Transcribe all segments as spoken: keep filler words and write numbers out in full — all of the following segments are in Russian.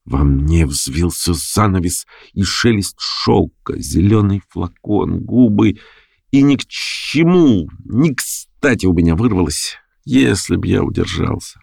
Во мне взвился занавес и шелест шелка, зеленый флакон, губы. И ни к чему, ни кстати у меня вырвалось, если б я удержался.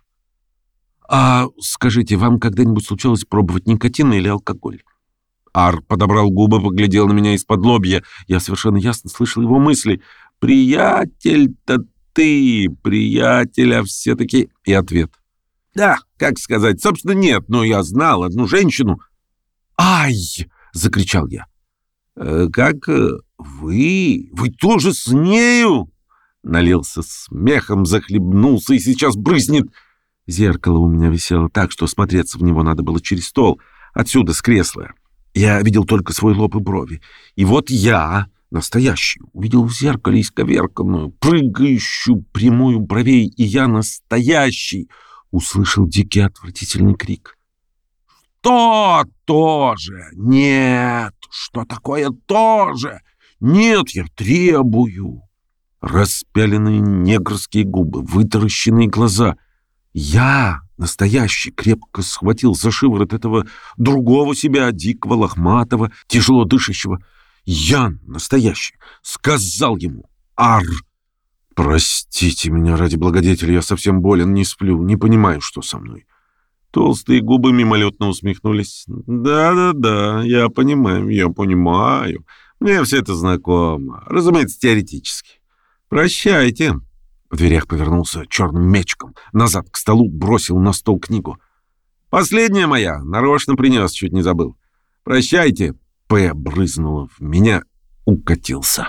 «А скажите, вам когда-нибудь случалось пробовать никотин или алкоголь?» Ар подобрал губы, поглядел на меня из-под лобья. Я совершенно ясно слышал его мысли. «Приятель-то ты, приятель, а все-таки...» И ответ. «Да, как сказать, собственно, нет, но я знал одну женщину». «Ай!» — закричал я. «Э, «Как э, вы? Вы тоже с нею?» Налился смехом, захлебнулся и сейчас брызнет. Зеркало у меня висело так, что смотреться в него надо было через стол, отсюда, с кресла. Я видел только свой лоб и брови. И вот я, настоящий, увидел в зеркале исковерканную, прыгающую прямую бровей, и я настоящий услышал дикий отвратительный крик. «Что тоже? Нет! Что такое тоже? Нет, я требую!» Распяленные негрские губы, вытаращенные глаза. Я, настоящий, крепко схватил за шиворот этого другого себя, дикого, лохматого, тяжело дышащего. Я, настоящий, сказал ему: «Ар, простите меня ради благодетеля, я совсем болен, не сплю, не понимаю, что со мной». Толстые губы мимолетно усмехнулись. «Да-да-да, я понимаю, я понимаю. Мне все это знакомо, разумеется, теоретически. Прощайте». В дверях повернулся черным мечиком, назад к столу, бросил на стол книгу. «Последняя моя, нарочно принес, чуть не забыл. Прощайте». П брызнула в меня, укатился.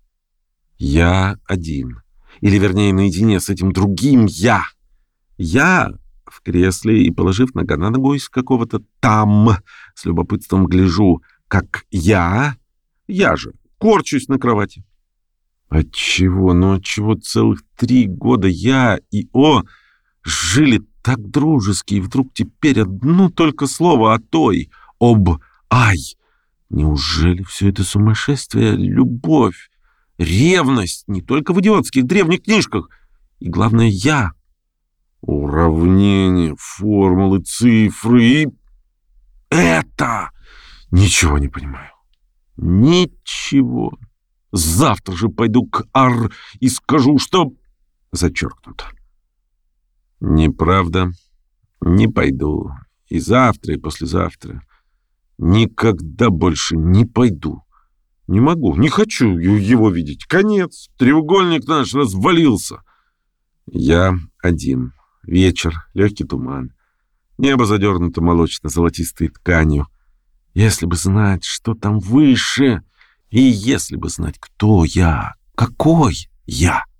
Я один, или вернее наедине с этим другим я. Я в кресле и, положив нога на ногу из какого-то там, с любопытством гляжу, как я, я же, корчусь на кровати. Отчего, ну отчего целых три года я и О жили так дружески, и вдруг теперь одно только слово о той, об Ай. Неужели все это сумасшествие, любовь, ревность не только в идиотских древних книжках, и, главное, я? Уравнения, формулы, цифры и... Это... Ничего не понимаю. Ничего. Завтра же пойду к Ар и скажу, что... Зачеркнуто. Неправда. Не пойду. И завтра, и послезавтра. Никогда больше не пойду. Не могу, не хочу его видеть. Конец. Треугольник наш развалился. Я один. Вечер, легкий туман. Небо задернуто молочно-золотистой тканью. Если бы знать, что там выше... И если бы знать, кто я, какой я...